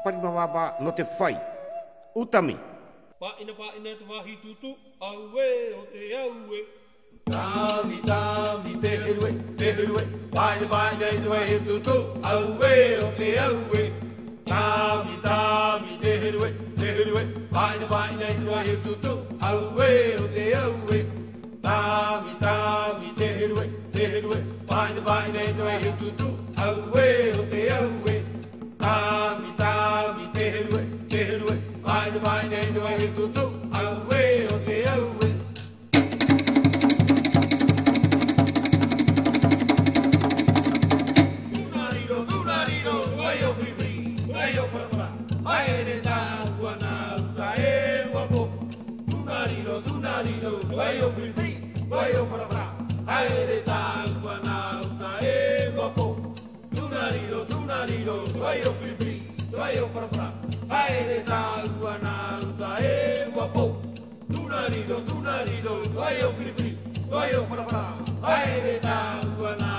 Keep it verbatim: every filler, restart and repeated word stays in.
Parimawaba no te whai. Utami. Pa ina pa ina te wahi tutu, aue o te aue. Tami, tami, te herue, te herue, paina paina te wahi tutu, aue o te aue. Tami, tami, te herue, te herue, paina paina te wahi tutu, aue o te aue. Tami, tami, te herue, te herue, paina paina te wahi tutu, aue o te aue. Tami, tami, te herue, te herue, paina paina te wahi tutu, aue o te aue. Tunariro, tunariro, vai o free free, vai o fra fra, vai re tāua nā uta e wapo. Tunariro, tunariro, vai o free free, vai o fra fra, vai re tāua nā uta e wapo. Tunariro, tunariro, vai o free free, vai o fra fra, vai re tāua nā uta e wapo. Tunariro, tunariro, vai o free free, vai o fra fra, vai re tāua nā